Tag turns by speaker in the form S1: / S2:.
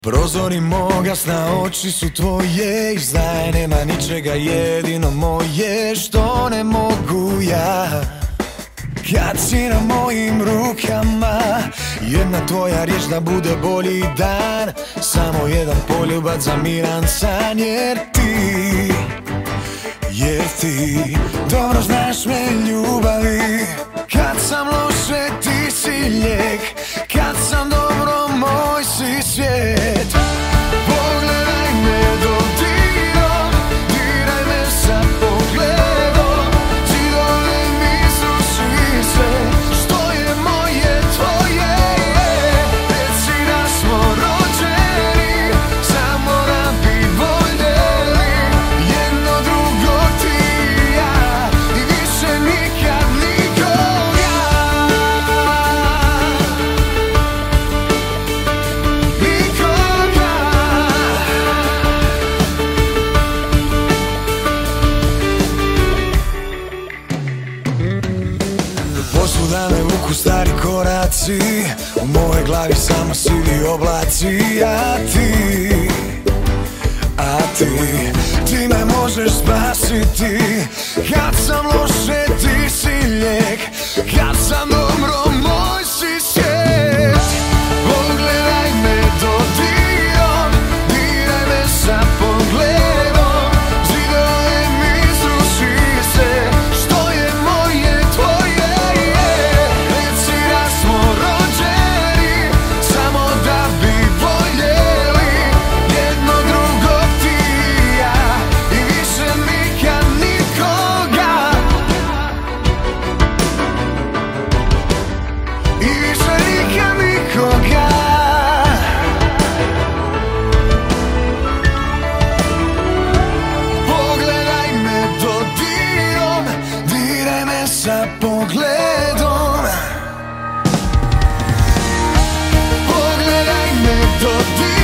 S1: Prozori moga sna, oči su tvoje. Znaj, nema ničega, jedino moje što ne mogu ja. Kad si na mojim rukama, jedna tvoja riječ da bude bolji dan. Samo jedan poljubac za miran san. Jer ti dobro znaš me ljubavi. Kad sam loše ti si lijek, kad sam dobro moj si svijet. Pogledaj me dodirom, diraj me sa pogledom. Zidove mi sruši sve, što je moje tvoje. Reci da smo rođeni, samo da bi voljeli jedno drugo ti i ja, i više nikad nikoga. Posvuda me vuku stari koraci, u mojoj glavi samo sivi oblaci. A ti me možeš spasiti. Kad sam loše ti si lijek, kad sam dobro moj si svijet. Pogledaj me dodirom, diraj me sa pogledom. Zidove mi sruši se, što je moje tvoje. Reci da smo rođeni, samo da bi voljeli jedno drugo ti i ja, i više nikad nikoga. I više nikad nikoga. Pogledaj me dodirom, diraj me sa pogledom. Pogledaj me dodirom.